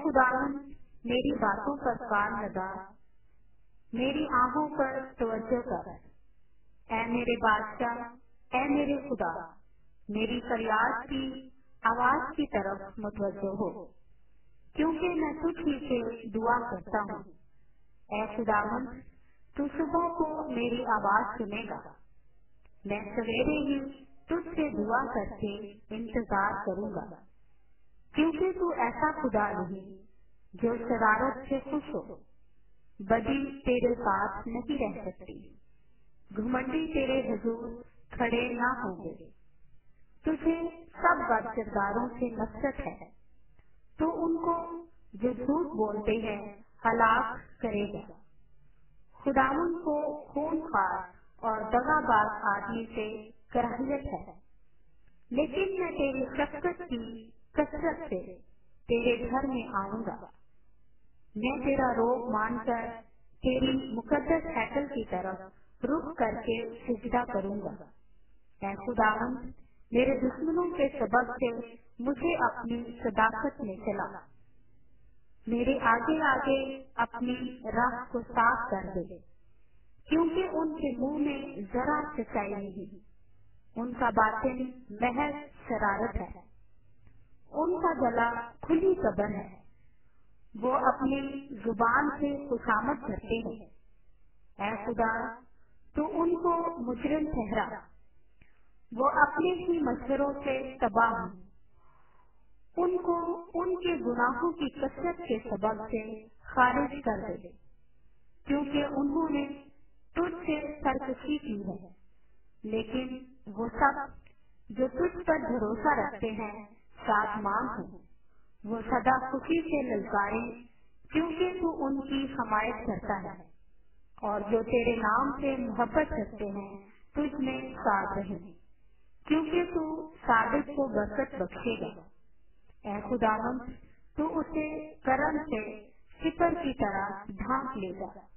खुदावंद मेरी बातों पर कान लगा, मेरी आहों पर तवज्जो कर। ऐ मेरे बादशाह, ऐ मेरे खुदा, मेरी फरियाद की आवाज की तरफ मुतवज्जो हो, क्योंकि मैं तुझ ही से दुआ करता हूँ। ऐ खुदावंद, तू सुबह को मेरी आवाज सुनेगा। मैं सवेरे ही तुझसे दुआ करके इंतजार करूंगा, क्योंकि तू ऐसा खुदा नहीं जो शरारत से खुश हो। बदी तेरे साथ नहीं रह सकती, घुमंडी तेरे हुजूर खड़े ना होंगे। तुझे सब बदकिरदारों से नफरत है, तो उनको जो झूठ बोलते हैं हलाक करेगा। खुदावंद को खूनखार और दगाबाज आदमी से कराहियत है, लेकिन मैं तेरी शफ़क़त की कसरत से तेरे घर में आऊंगा। मैं तेरा रोग मानकर तेरी मुकद्दस हैकल की तरफ रुख करके सिजदा करूंगा। ऐ खुदावंद, मेरे दुश्मनों के सबब से मुझे अपनी सदाकत में चला। मेरे आगे आगे अपनी राह को साफ कर दे, क्योंकि उनके मुंह में जरा सच्चाई नहीं, उनका बातिन महज शरारत है। उनका गला खुली कब्र है, वो अपनी जुबान से खुशामद करते हैं। ऐ खुदा, तू उनको मुजरिम ठहरा, वो अपने ही मशवरों से तबाह हैं। उनको उनके गुनाहों की कसरत के सबब से खारिज कर दे, क्योंकि उन्होंने तुझसे सरकशी की है। लेकिन वो सब जो तुझ पर भरोसा रखते हैं शादमान हो, वो सदा खुशी से ललकारे, क्योंकि तू उनकी हमायत करता है। और जो तेरे नाम से मोहब्बत रखते हैं तुझ में साथ रहे, क्योंकि तू सादिक को बरकत बख्शेगा। ऐ खुदावंद, तू उसे करम से सिपर की तरह ढांप लेगा।